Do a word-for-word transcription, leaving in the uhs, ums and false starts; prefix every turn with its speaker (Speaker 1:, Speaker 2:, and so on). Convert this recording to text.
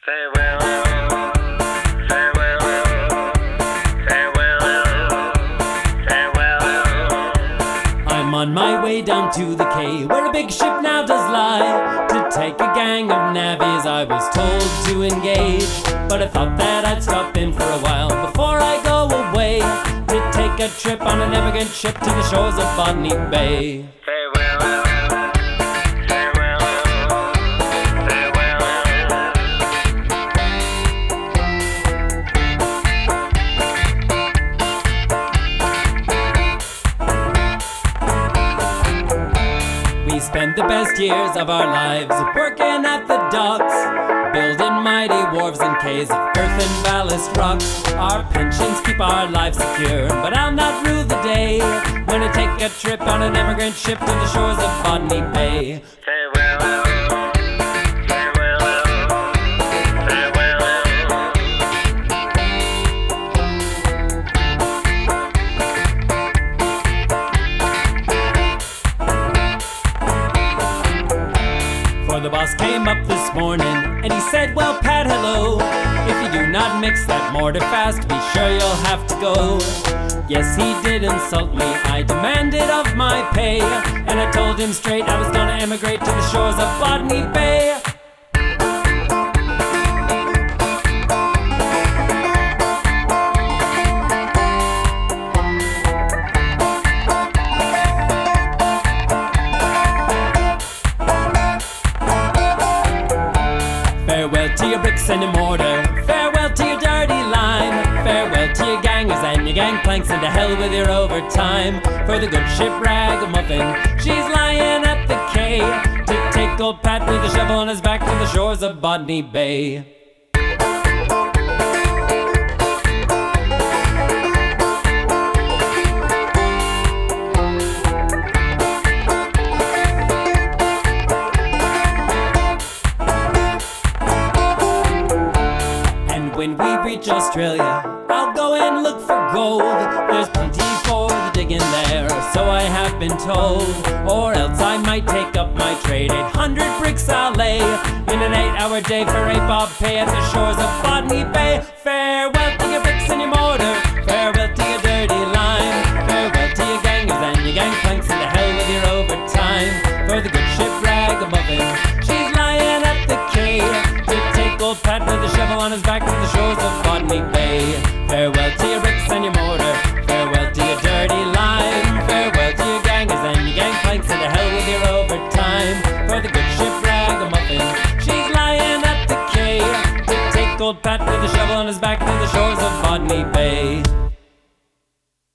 Speaker 1: Farewell, farewell, farewell, farewell.
Speaker 2: I'm on my way down to the quay, where a big ship now does lie, to take a gang of navvies I was told to engage. But I thought that I'd stop in for a while before I go away, to take a trip on an emigrant ship to the shores of Botany Bay.
Speaker 1: Farewell, farewell, farewell.
Speaker 2: We spent the best years of our lives working at the docks, building mighty wharves and quays of earth and ballast rocks. Our pensions keep our lives secure, but I'll not rue the day when I take a trip on an emigrant ship to the shores of Botany Bay.
Speaker 1: Farewell, farewell, farewell.
Speaker 2: For the boss came up this morning and he said, "Well, Pat, hello. If you do not mix that mortar fast, be sure you'll have to go." Yes, he did insult me. I demanded of my pay, and I told him straight I was gonna emigrate to the shores of Botany Bay. Farewell to your bricks and your mortar, farewell to your dirty lime, farewell to your gangers and your gangplanks, and to hell with your overtime. For the good ship Ragamuffin, she's lying at the quay, to take old Pat with a shovel on his back to the shores of Botany Bay. When we reach Australia, I'll go and look for gold. There's plenty for the digging there, so I have been told. Or else I might take up my trade. Eight hundred bricks I'll lay in an eight-hour day for eight bob pay at the shores of Botany Bay. Farewell to your bricks and your mortar, farewell to your dirty lime, farewell to your gangers and your gangplanks, and to hell with your overtime. For the good ship Ragamuffin, she's lying at the quay, to take old Pat with a shovel on his back to the shores of Botany Bay. Farewell to your bricks and your mortar, farewell to your dirty lime, farewell to your gangers and your gangplanks, and to hell with your overtime. For the good ship Ragamuffin, she's lying at the quay, to take old Pat with a shovel on his back to the shores of Botany Bay.